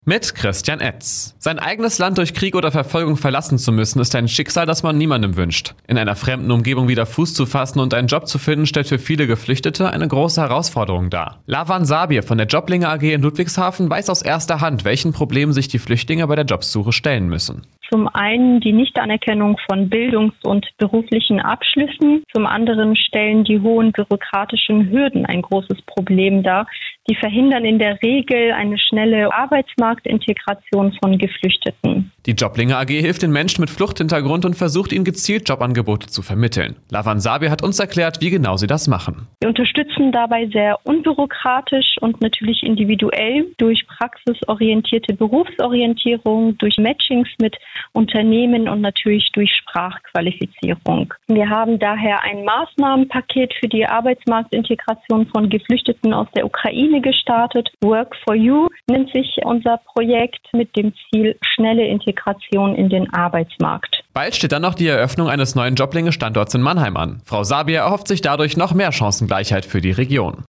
Mit Christian Etz. Sein eigenes Land durch Krieg oder Verfolgung verlassen zu müssen, ist ein Schicksal, das man niemandem wünscht. In einer fremden Umgebung wieder Fuß zu fassen und einen Job zu finden, stellt für viele Geflüchtete eine große Herausforderung dar. Lavan Sabir von der Joblinge AG in Ludwigshafen weiß aus erster Hand, welchen Problemen sich die Flüchtlinge bei der Jobsuche stellen müssen. Zum einen die Nichtanerkennung von Bildungs- und beruflichen Abschlüssen. Zum anderen stellen die hohen bürokratischen Hürden ein großes Problem dar. Die verhindern in der Regel eine schnelle Arbeitsmarktintegration von Geflüchteten. Die Joblinge AG hilft den Menschen mit Fluchthintergrund und versucht ihnen gezielt Jobangebote zu vermitteln. Lavan Sabir hat uns erklärt, wie genau sie das machen. Wir unterstützen dabei sehr unbürokratisch und natürlich individuell durch praxisorientierte Berufsorientierung, durch Matchings mit Unternehmen und natürlich durch Sprachqualifizierung. Wir haben daher ein Maßnahmenpaket für die Arbeitsmarktintegration von Geflüchteten aus der Ukraine gestartet. Work for You nennt sich unser Projekt mit dem Ziel schnelle Integration in den Arbeitsmarkt. Bald steht dann noch die Eröffnung eines neuen Joblinge-Standorts in Mannheim an. Frau Sabir erhofft sich dadurch noch mehr Chancengleichheit für die Region.